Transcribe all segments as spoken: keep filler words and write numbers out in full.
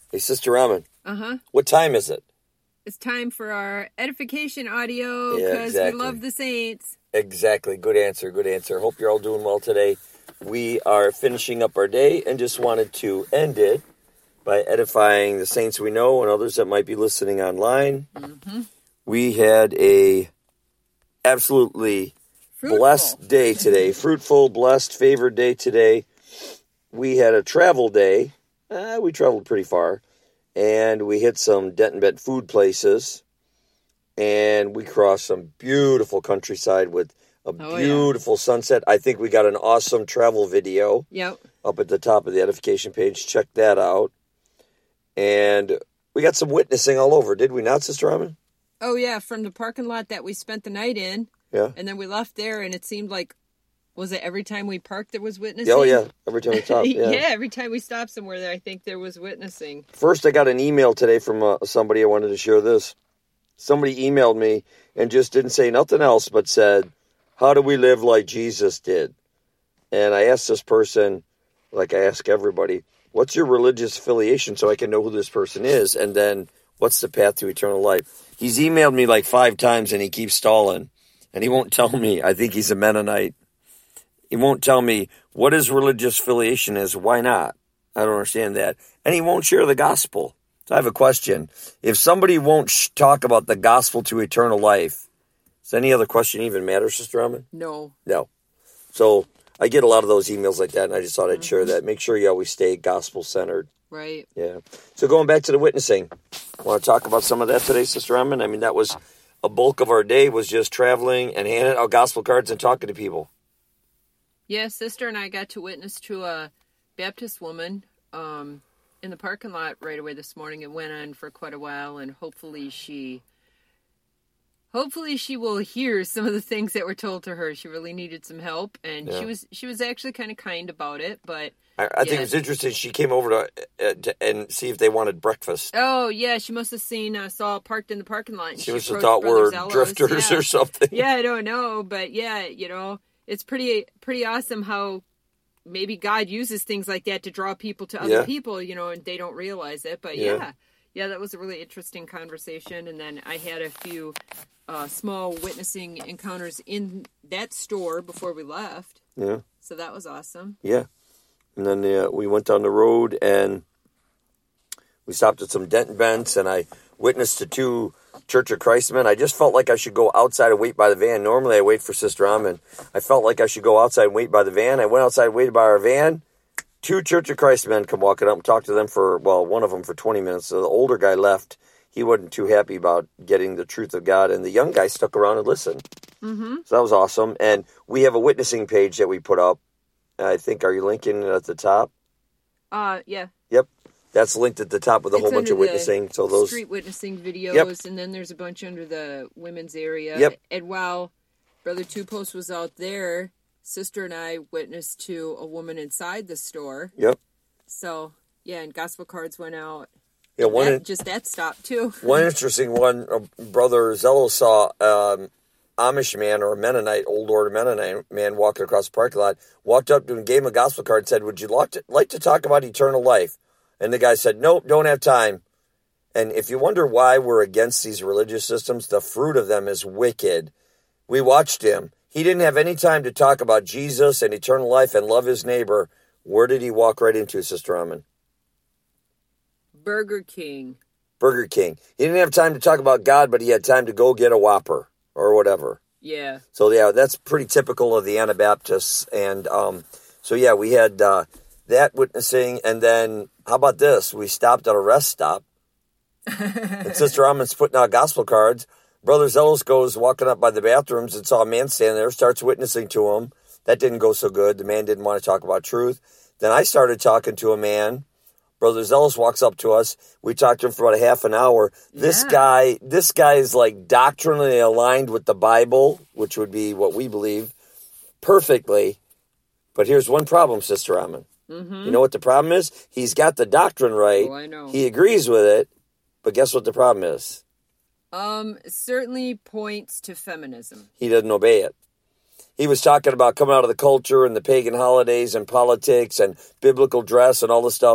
Hey, Sister Raman. Uh-huh. What time is it? It's time for our edification audio because yeah, exactly. we love the saints. Exactly. Good answer. Good answer. Hope you're all doing well today. We are finishing up our day and just wanted to end it by edifying the saints we know and others that might be listening online. Mm-hmm. We had a absolutely Fruitful. blessed day today. Fruitful, blessed, favored day today. We had a travel day. Uh, we traveled pretty far. And we hit some Denton Bet food places. And we crossed some beautiful countryside with a oh, beautiful yeah. sunset. I think we got an awesome travel video yep. up at the top of the edification page. Check that out. And we got some witnessing all over, did we not, Sister Raman? Oh, yeah, from the parking lot that we spent the night in. Yeah. And then we left there, and it seemed like, was it every time we parked there was witnessing? Oh, yeah, every time we stopped. Yeah. yeah, every time we stopped somewhere there, I think there was witnessing. First, I got an email today from uh, somebody. I wanted to share this. Somebody emailed me and just didn't say nothing else but said, how do we live like Jesus did? And I asked this person, like I ask everybody, what's your religious affiliation so I can know who this person is? And then what's the path to eternal life? He's emailed me like five times and he keeps stalling. And he won't tell me. I think he's a Mennonite. He won't tell me what his religious affiliation is. Why not? I don't understand that. And he won't share the gospel. So I have a question. If somebody won't sh- talk about the gospel to eternal life, does any other question even matter, Sister Raman? No. No. So I get a lot of those emails like that, and I just thought I'd mm-hmm. share that. Make sure you always stay gospel-centered. Right. Yeah. So going back to the witnessing, want to talk about some of that today, Sister Raman? I mean, that was a bulk of our day was just traveling and handing out gospel cards and talking to people. Yeah, Sister and I got to witness to a Baptist woman um, in the parking lot right away this morning. It went on for quite a while, and hopefully she... Hopefully she will hear some of the things that were told to her. She really needed some help, and yeah. she was she was actually kind of kind about it. But I, I yeah. think it was interesting. She came over to, uh, to and see if they wanted breakfast. Oh yeah, she must have seen us all parked in the parking lot. And she, she must have thought we're Zellos. drifters yeah. or something. Yeah, I don't know, but yeah, you know, it's pretty pretty awesome how maybe God uses things like that to draw people to other yeah. people, you know, and they don't realize it. But yeah. yeah, yeah, that was a really interesting conversation. And then I had a few. Uh, small witnessing encounters in that store before we left. Yeah. So that was awesome. Yeah. And then uh, we went down the road and we stopped at some Denton Bents and I witnessed to two Church of Christ men. I just felt like I should go outside and wait by the van. Normally I wait for Sister Raman. I felt like I should go outside and wait by the van. I went outside and waited by our van. Two Church of Christ men come walking up and talked to them for, well, one of them for twenty minutes. So the older guy left. He wasn't too happy about getting the truth of God, and the young guy stuck around and listened. Mm-hmm. So that was awesome. And we have a witnessing page that we put up. I think, are you linking it at the top? Uh, yeah. Yep. That's linked at the top with a it's whole bunch of witnessing. So those street witnessing videos, yep. and then there's a bunch under the women's area. Yep. And while Brother Two Post was out there, Sister and I witnessed to a woman inside the store. Yep. So, yeah, and gospel cards went out. Yeah, one that, in, just that stopped too. One interesting one, uh, Brother Zello saw um, Amish man or a Mennonite, old order Mennonite man walking across the parking lot, walked up to him, gave him a gospel card, and said, would you like to, like to talk about eternal life? And the guy said, nope, don't have time. And if you wonder why we're against these religious systems, the fruit of them is wicked. We watched him. He didn't have any time to talk about Jesus and eternal life and love his neighbor. Where did he walk right into, Sister Raman? Burger King. Burger King. He didn't have time to talk about God, but he had time to go get a Whopper or whatever. Yeah. So, yeah, that's pretty typical of the Anabaptists. And um, so, yeah, we had uh, that witnessing. And then, how about this? We stopped at a rest stop. And Sister Raman's putting out gospel cards. Brother Zellos goes walking up by the bathrooms and saw a man standing there, starts witnessing to him. That didn't go so good. The man didn't want to talk about truth. Then I started talking to a man. Brother Zellos walks up to us. We talked to him for about a half an hour. This yeah. guy, this guy is like doctrinally aligned with the Bible, which would be what we believe, perfectly. But here's one problem, Sister Raman. Mm-hmm. You know what the problem is? He's got the doctrine right. Oh, I know. He agrees with it. But guess what the problem is? Um, certainly points to feminism. He doesn't obey it. He was talking about coming out of the culture and the pagan holidays and politics and biblical dress and all this stuff.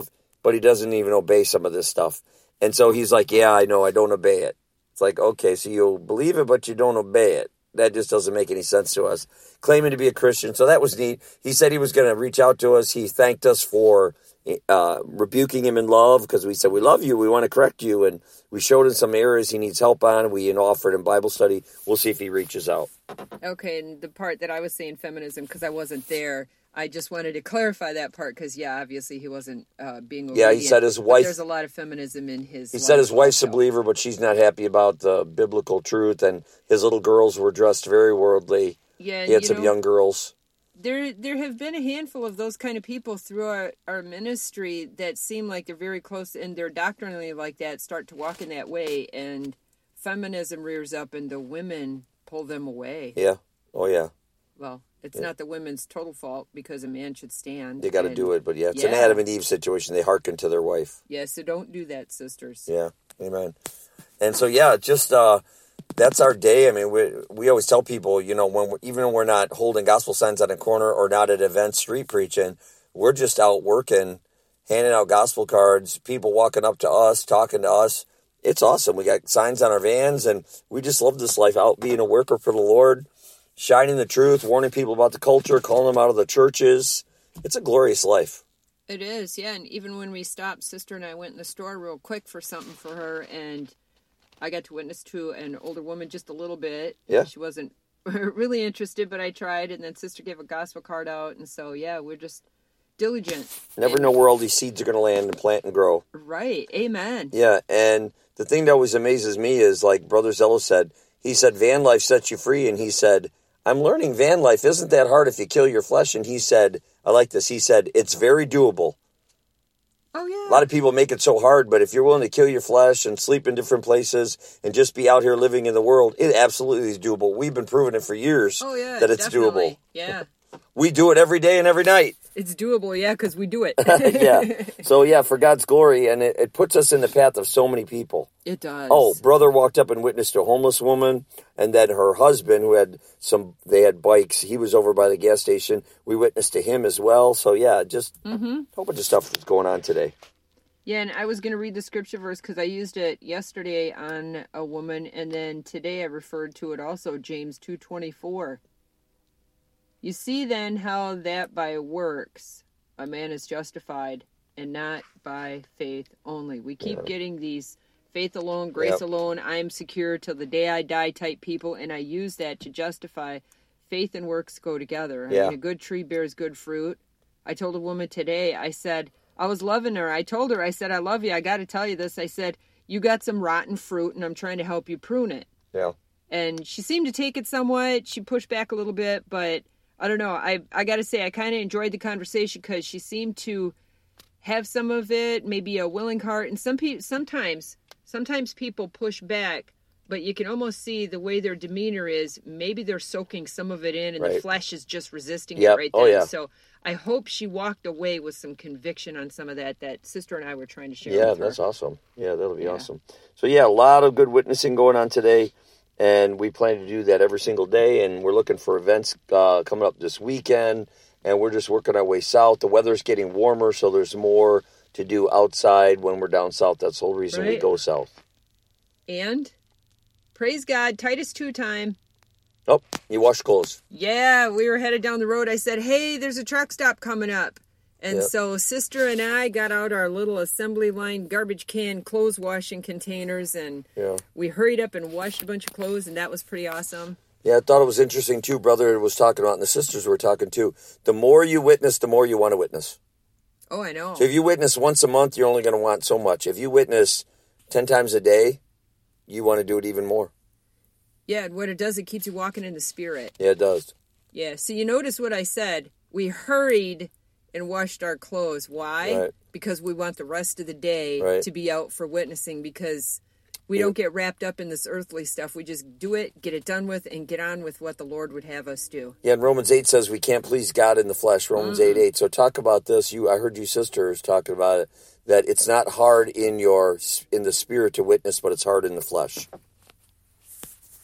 but he doesn't even obey some of this stuff. And so he's like, yeah, I know, I don't obey it. It's like, okay, so you believe it, but you don't obey it. That just doesn't make any sense to us. Claiming to be a Christian, so that was neat. He said he was going to reach out to us. He thanked us for uh, rebuking him in love, because we said, we love you, we want to correct you, and we showed him some areas he needs help on. We you know, offered him Bible study. We'll see if he reaches out. Okay, and the part that I was saying feminism, because I wasn't there, I just wanted to clarify that part, because, yeah, obviously he wasn't uh, being obedient. Yeah, he said his wife... There's a lot of feminism in his He life said his wife's also. a believer, but she's not happy about the biblical truth, and his little girls were dressed very worldly. Yeah, he had you some know, young girls. There there have been a handful of those kind of people through our, our ministry that seem like they're very close, and they're doctrinally like that, start to walk in that way, and feminism rears up, and the women pull them away. Yeah. Oh, yeah. Well, it's Yeah. not the women's total fault, because a man should stand. They got to and- do it, but yeah, it's an Yeah. Adam and Eve situation. They hearken to their wife. Yeah, so don't do that, sisters. Yeah, amen. And so, yeah, just uh, that's our day. I mean, we we always tell people, you know, when we're, even when we're not holding gospel signs on a corner or not at events street preaching, we're just out working, handing out gospel cards, people walking up to us, talking to us. It's awesome. We got signs on our vans, and we just love this life, out being a worker for the Lord, shining the truth, warning people about the culture, calling them out of the churches. It's a glorious life. It is, yeah. And even when we stopped, Sister and I went in the store real quick for something for her, and I got to witness to an older woman just a little bit. Yeah. She wasn't really interested, but I tried, and then Sister gave a gospel card out, and so, yeah, we're just diligent. Never And- know where all these seeds are going to land and plant and grow. Right. Amen. Yeah, and the thing that always amazes me is, like Brother Zello said, he said, van life sets you free, and he said, I'm learning van life isn't that hard if you kill your flesh, and he said, I like this, he said, it's very doable. Oh, yeah. A lot of people make it so hard, but if you're willing to kill your flesh and sleep in different places and just be out here living in the world, it absolutely is doable. We've been proving it for years Oh, yeah. that it's definitely. doable. Yeah. We do it every day and every night. It's doable, yeah, because we do it. Yeah. So, yeah, for God's glory, and it, it puts us in the path of so many people. It does. Oh, brother walked up and witnessed to a homeless woman, and then her husband, who had some, they had bikes. He was over by the gas station. We witnessed to him as well. So, yeah, just Mm-hmm. a whole bunch of stuff that's going on today. Yeah, and I was going to read the scripture verse because I used it yesterday on a woman, and then today I referred to it also, James two twenty-four. You see then how that by works a man is justified, and not by faith only. We keep Yeah. getting these faith alone, grace Yep. alone, I'm secure till the day I die type people, and I use that to justify faith and works go together. I Yeah. mean, a good tree bears good fruit. I told a woman today, I said, I was loving her. I told her, I said, I love you. I got to tell you this. I said, you got some rotten fruit, and I'm trying to help you prune it. Yeah. And she seemed to take it somewhat. She pushed back a little bit, but I don't know. I I got to say, I kind of enjoyed the conversation because she seemed to have some of it, maybe a willing heart. And some people, sometimes, sometimes people push back, but you can almost see the way their demeanor is. Maybe they're soaking some of it in, and the Right. flesh is just resisting Yep. it right Oh, then. yeah. So I hope she walked away with some conviction on some of that that Sister and I were trying to share Yeah, with her. that's awesome. Yeah, that'll be Yeah. awesome. So, yeah, a lot of good witnessing going on today, and we plan to do that every single day, and we're looking for events uh, coming up this weekend, and we're just working our way south. The weather's getting warmer, so there's more to do outside when we're down south. That's the whole reason we Right. go south. And praise God, Titus two time. Oh, you wash clothes. Yeah, we were headed down the road. I said, hey, there's a truck stop coming up. And Yep. so Sister and I got out our little assembly line garbage can clothes washing containers, and Yeah. we hurried up and washed a bunch of clothes, and that was pretty awesome. Yeah, I thought it was interesting, too. Brother was talking about, and the sisters were talking, too. The more you witness, the more you want to witness. Oh, I know. So if you witness once a month, you're only going to want so much. If you witness ten times a day, you want to do it even more. Yeah, and what it does, it keeps you walking in the Spirit. Yeah, it does. Yeah, so you notice what I said. We hurried and washed our clothes. Why? Right. Because we want the rest of the day Right. to be out for witnessing, because we Yeah. don't get wrapped up in this earthly stuff. We just do it, get it done with, and get on with what the Lord would have us do. Yeah, and Romans eight says we can't please God in the flesh. Romans eight eight. So talk about this. You, I heard you sisters talking about it, that it's not hard in your in the spirit to witness, but it's hard in the flesh.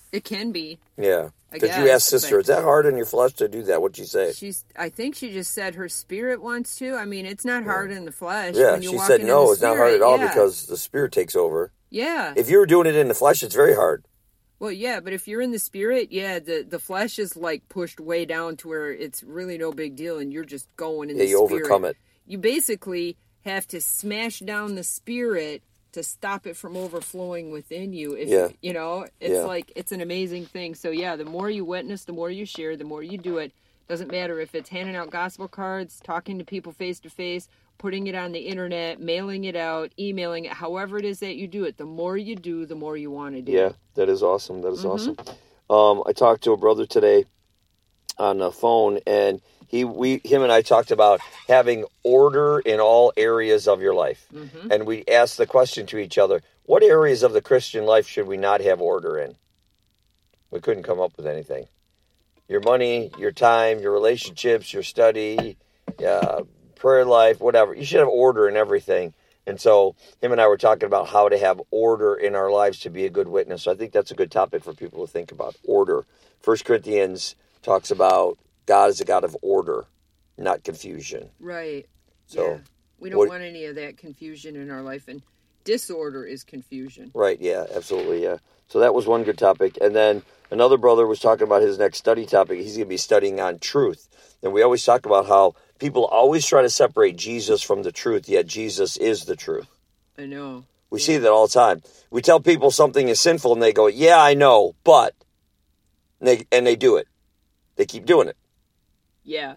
It can be. Yeah. I Because you guess, asked sister, but- is that hard on your flesh to do that? What'd she say? She's. I think she just said her spirit wants to. I mean, it's not hard in the flesh. Yeah, when you're she walking said in no, the it's not hard spirit. at all Yeah. because the spirit takes over. Yeah. If you were doing it in the flesh, it's very hard. Well, yeah, but if you're in the spirit, yeah, the, the flesh is like pushed way down to where it's really no big deal, and you're just going in Yeah, the you spirit. overcome it. You basically have to smash down the spirit to stop it from overflowing within you. If Yeah. you know, it's Yeah. like it's an amazing thing. So yeah, the more you witness, the more you share, the more you do it. Doesn't matter if it's handing out gospel cards, talking to people face to face, putting it on the internet, mailing it out, emailing it, however it is that you do it. The more you do, the more you want to do. Yeah, that is awesome. That is Mm-hmm. awesome. Um, I talked to a brother today on the phone, and he, we, him, and I talked about having order in all areas of your life, Mm-hmm. and we asked the question to each other: what areas of the Christian life should we not have order in? We couldn't come up with anything. Your money, your time, your relationships, your study, uh, prayer life, whatever. You should have order in everything. And so him and I were talking about how to have order in our lives to be a good witness. So I think that's a good topic for people to think about, order. First Corinthians talks about God is a God of order, not confusion. Right. So, yeah. We don't what- want any of that confusion in our life, and disorder is confusion. Right, yeah, absolutely, yeah. So that was one good topic. And then another brother was talking about his next study topic. He's going to be studying on truth. And we always talk about how people always try to separate Jesus from the truth, yet Jesus is the truth. I know. We Yeah. see that all the time. We tell people something is sinful, and they go, yeah, I know, but, and they, and they do it. They keep doing it. Yeah.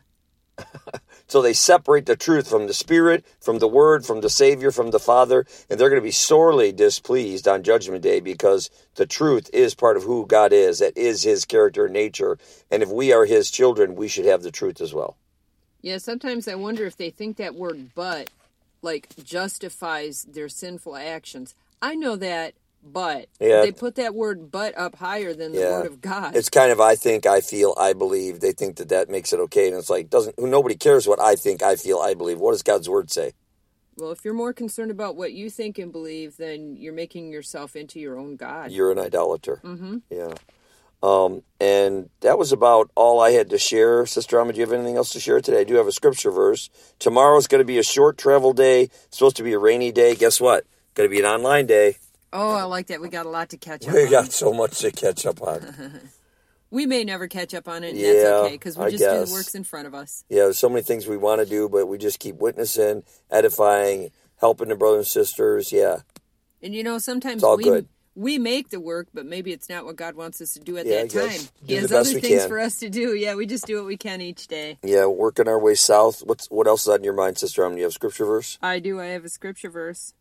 So they separate the truth from the Spirit, from the Word, from the Savior, from the Father, and they're going to be sorely displeased on Judgment Day because the truth is part of who God is. That is His character and nature. And if we are His children, we should have the truth as well. Yeah, sometimes I wonder if they think that word but, like, justifies their sinful actions. I know that, but Yeah. they put that word but up higher than the Yeah. word of God. It's kind of I think, I feel, I believe. They think that that makes it okay. And it's like, doesn't nobody cares what I think, I feel, I believe. What does God's Word say? Well, if you're more concerned about what you think and believe, then you're making yourself into your own God. You're an idolater. Mm-hmm. Yeah. Um, and that was about all I had to share. Sister Amma, do you have anything else to share today? I do have a scripture verse. Tomorrow's going to be a short travel day. It's supposed to be a rainy day. Guess what? Going to be an online day. Oh, I like that. We got a lot to catch up We on. got so much to catch up on. We may never catch up on it, and Yeah, that's okay, because we I just do guess. the works in front of us. Yeah, there's so many things we want to do, but we just keep witnessing, edifying, helping the brothers and sisters. Yeah. And you know, sometimes It's all we good. we make the work, but maybe it's not what God wants us to do at Yeah, I that guess. time. Do He the has best other we things can. for us to do. Yeah, we just do what we can each day. Yeah, working our way south. What's What else is on your mind, Sister Amma? Do you have a scripture verse? I do. I have a scripture verse.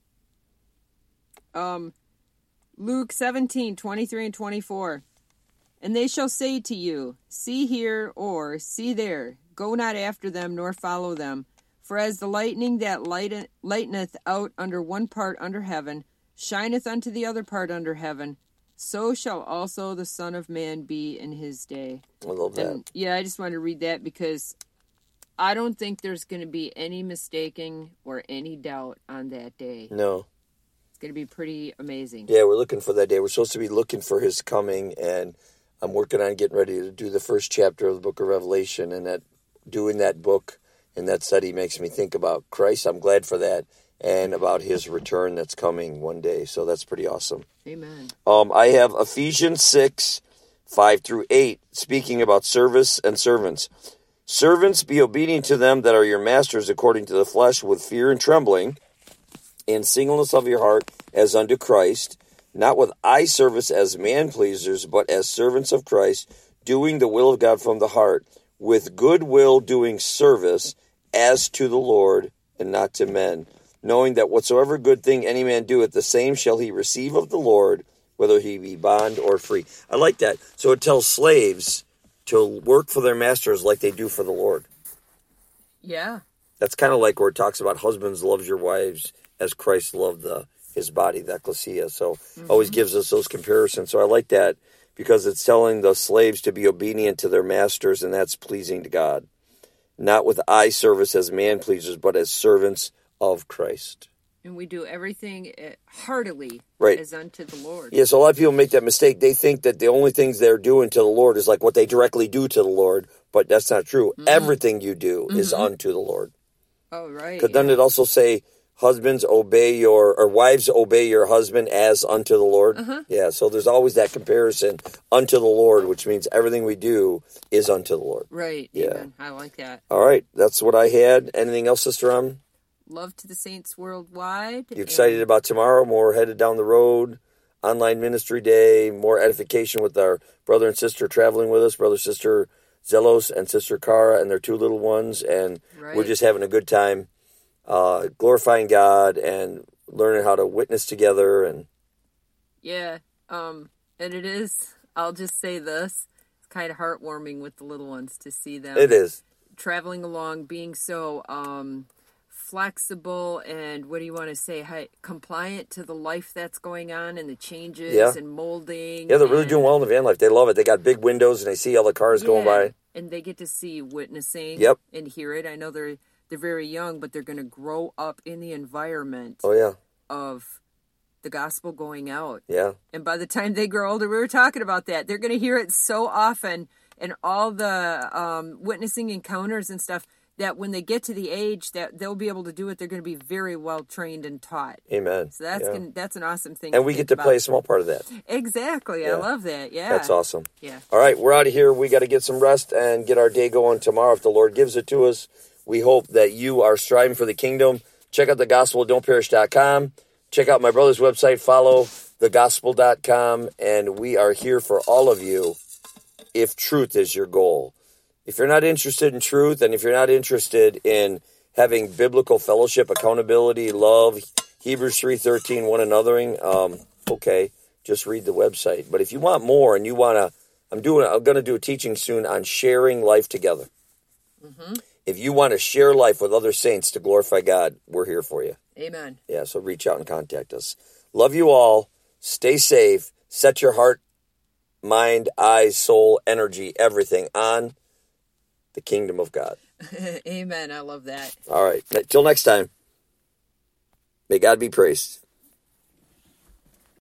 Um, Luke seventeen, twenty-three and twenty-four. And they shall say to you, see here, or see there. Go not after them, nor follow them. For as the lightning that lighten, lighteneth out under one part under heaven, shineth unto the other part under heaven, so shall also the Son of Man be in his day. I love that. And yeah, I just wanted to read that because I don't think there's going to be any mistaking or any doubt on that day. No. It's going to be pretty amazing. Yeah, we're looking for that day. We're supposed to be looking for His coming, and I'm working on getting ready to do the first chapter of the book of Revelation, and that doing that book and that study makes me think about Christ. I'm glad for that, and about His return that's coming one day. So that's pretty awesome. Amen. Um, I have Ephesians six, five through eight, speaking about service and servants. Servants, be obedient to them that are your masters according to the flesh, with fear and trembling, in singleness of your heart, as unto Christ, not with eye service as man-pleasers, but as servants of Christ, doing the will of God from the heart, with good will doing service as to the Lord, and not to men, knowing that whatsoever good thing any man doeth, the same shall he receive of the Lord, whether he be bond or free. I like that. So it tells slaves to work for their masters like they do for the Lord. Yeah. That's kind of like where it talks about husbands love your wives as Christ loved the his body, the ecclesia. So mm-hmm. always gives us those comparisons. So I like that because it's telling the slaves to be obedient to their masters, and that's pleasing to God. Not with eye service as man pleasers, but as servants of Christ. And we do everything uh, heartily Right. as unto the Lord. Yeah, so a lot of people make that mistake. They think that the only things they're doing to the Lord is like what they directly do to the Lord, but that's not true. Mm-hmm. Everything you do mm-hmm. is unto the Lord. Oh, right. Because yeah. Doesn't it also say, husbands obey your, or wives obey your husband as unto the Lord? Uh-huh. Yeah, so there's always that comparison, unto the Lord, which means everything we do is unto the Lord. Right. Yeah. Amen. I like that. All right, that's what I had. Anything else, Sister Em? Love to the saints worldwide. You excited and... about tomorrow? More headed down the road. Online ministry day. More edification with our brother and sister traveling with us. Brother, sister Zelos, and sister Cara, and their two little ones. And right. We're just having a good time, uh, glorifying God and learning how to witness together. And yeah, um, and it is. I'll just say this: it's kind of heartwarming with the little ones to see them. It is traveling along, being so. Um, flexible and what do you want to say high, compliant to the life that's going on and the changes yeah. and molding. Yeah, they're and, really doing well in the van life. They love it. They got big windows and they see all the cars yeah, going by. And they get to see witnessing yep. and hear it. I know they're they're very young, but they're going to grow up in the environment oh, yeah. of the gospel going out. Yeah. And by the time they grow older, we were talking about that. They're going to hear it so often and all the um, witnessing encounters and stuff that when they get to the age that they'll be able to do it, they're going to be very well trained and taught. Amen. So that's yeah. gonna, that's an awesome thing. And we get to about. play a small part of that. Exactly. Yeah. I love that. Yeah. That's awesome. Yeah. All right, we're out of here. We got to get some rest and get our day going tomorrow if the Lord gives it to us. We hope that you are striving for the kingdom. Check out the gospel don't perish dot com. Check out my brother's website. Follow the gospel dot com. And we are here for all of you if truth is your goal. If you're not interested in truth, and if you're not interested in having biblical fellowship, accountability, love, Hebrews three thirteen, one anothering, um, okay, just read the website. But if you want more, and you want to, I'm doing, I'm going to do a teaching soon on sharing life together. Mm-hmm. If you want to share life with other saints to glorify God, we're here for you. Amen. Yeah, so reach out and contact us. Love you all. Stay safe. Set your heart, mind, eyes, soul, energy, everything on the kingdom of God. Amen. I love that. All right. Till next time. May God be praised.